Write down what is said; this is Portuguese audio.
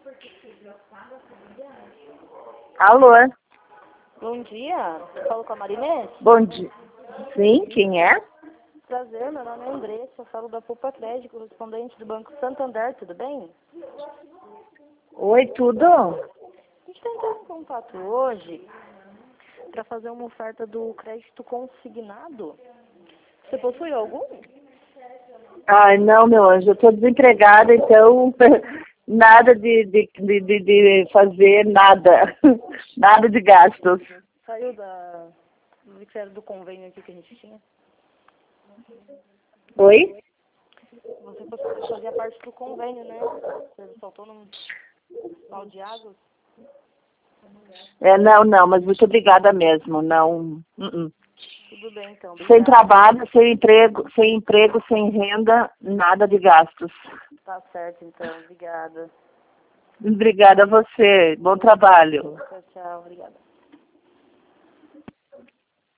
Alô? Bom dia, eu falo com a Marinês? Bom dia. Sim, quem é? Prazer, meu nome é Andressa, eu falo da Poupa Crédito, correspondente do Banco Santander, tudo bem? Oi, tudo? A gente está entrando em contato hoje para fazer uma oferta do crédito consignado. Você possui algum? Ai, não, meu anjo, eu tô desempregada, então nada de fazer nada. Nada de gastos. Saiu do convênio aqui que a gente tinha? Oi? Você fazia parte do convênio, né? Serviço autônomo Pau de Águas? Não, mas muito obrigada mesmo, não. Tudo bem, então. Sem Obrigada. trabalho, sem emprego, sem renda, nada de gastos. Tá certo, então. Obrigada. Obrigada a você, bom trabalho. Tchau, tchau. Obrigada.